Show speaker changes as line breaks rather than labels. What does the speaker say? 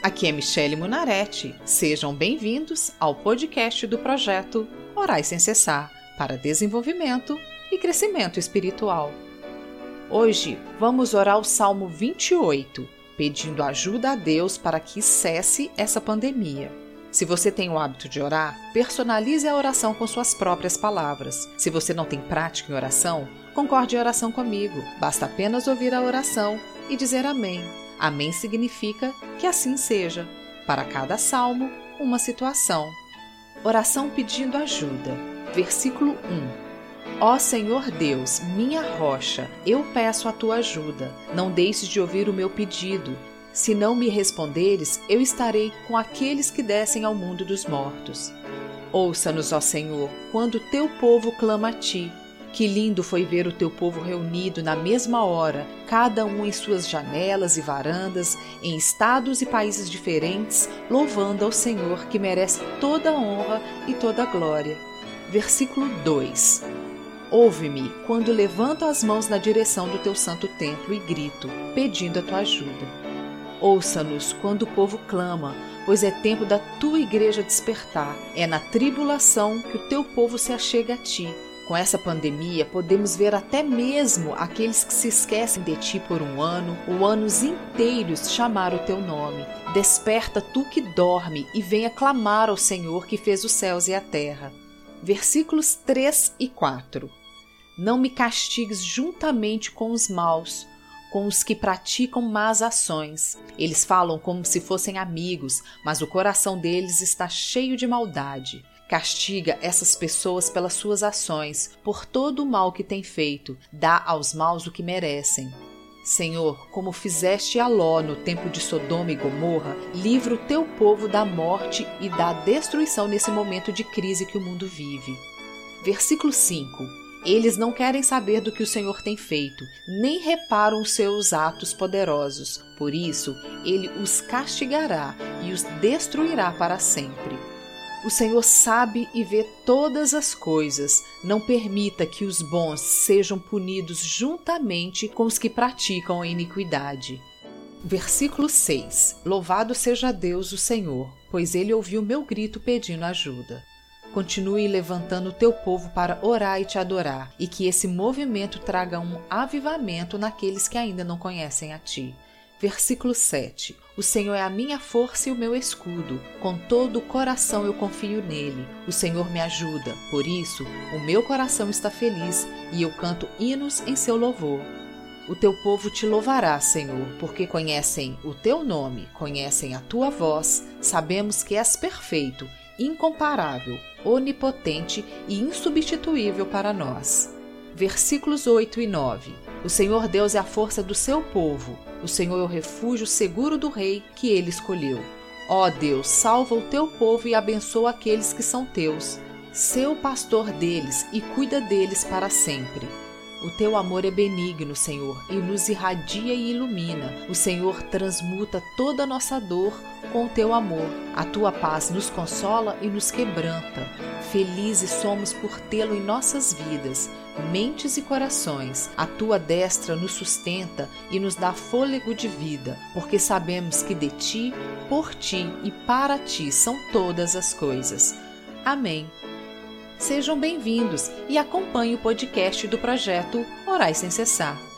Aqui é Michele Munarete. Sejam bem-vindos ao podcast do projeto Orai Sem Cessar para desenvolvimento e crescimento espiritual. Hoje vamos orar o Salmo 28, pedindo ajuda a Deus para que cesse essa pandemia. Se você tem o hábito de orar, personalize a oração com suas próprias palavras. Se você não tem prática em oração, concorde em oração comigo. Basta apenas ouvir a oração e dizer amém. Amém significa que assim seja. Para cada salmo, uma situação. Oração pedindo ajuda. Versículo 1. Ó Senhor Deus, minha rocha, eu peço a tua ajuda. Não deixes de ouvir o meu pedido. Se não me responderes, eu estarei com aqueles que descem ao mundo dos mortos. Ouça-nos, ó Senhor, quando teu povo clama a ti. Que lindo foi ver o teu povo reunido na mesma hora, cada um em suas janelas e varandas, em estados e países diferentes, louvando ao Senhor que merece toda a honra e toda a glória. Versículo 2. Ouve-me quando levanto as mãos na direção do teu santo templo e grito, pedindo a tua ajuda. Ouça-nos quando o povo clama, pois é tempo da tua igreja despertar. É na tribulação que o teu povo se achega a ti. Com essa pandemia, podemos ver até mesmo aqueles que se esquecem de ti por um ano ou anos inteiros chamar o teu nome. Desperta tu que dorme e venha clamar ao Senhor que fez os céus e a terra. Versículos 3 e 4. Não me castigues juntamente com os maus, com os que praticam más ações. Eles falam como se fossem amigos, mas o coração deles está cheio de maldade. Castiga essas pessoas pelas suas ações, por todo o mal que têm feito. Dá aos maus o que merecem. Senhor, como fizeste a Ló no tempo de Sodoma e Gomorra, livra o teu povo da morte e da destruição nesse momento de crise que o mundo vive. Versículo 5. Eles não querem saber do que o Senhor tem feito, nem reparam os seus atos poderosos. Por isso, ele os castigará e os destruirá para sempre. O Senhor sabe e vê todas as coisas. Não permita que os bons sejam punidos juntamente com os que praticam a iniquidade. Versículo 6. Louvado seja Deus, o Senhor, pois ele ouviu meu grito pedindo ajuda. Continue levantando o teu povo para orar e te adorar, e que esse movimento traga um avivamento naqueles que ainda não conhecem a ti. Versículo 7. O Senhor é a minha força e o meu escudo. Com todo o coração eu confio nele. O Senhor me ajuda. Por isso, o meu coração está feliz e eu canto hinos em seu louvor. O teu povo te louvará, Senhor, porque conhecem o teu nome, conhecem a tua voz. Sabemos que és perfeito, incomparável, onipotente e insubstituível para nós. Versículos 8 e 9. O Senhor Deus é a força do seu povo. O Senhor é o refúgio seguro do rei que ele escolheu. Ó Deus, salva o teu povo e abençoa aqueles que são teus. Sê o pastor deles e cuida deles para sempre. O teu amor é benigno, Senhor, e nos irradia e ilumina. O Senhor transmuta toda a nossa dor com o teu amor. A tua paz nos consola e nos quebranta. Felizes somos por tê-lo em nossas vidas, mentes e corações. A tua destra nos sustenta e nos dá fôlego de vida, porque sabemos que de ti, por ti e para ti são todas as coisas. Amém. Sejam bem-vindos e acompanhem o podcast do projeto Orai Sem Cessar.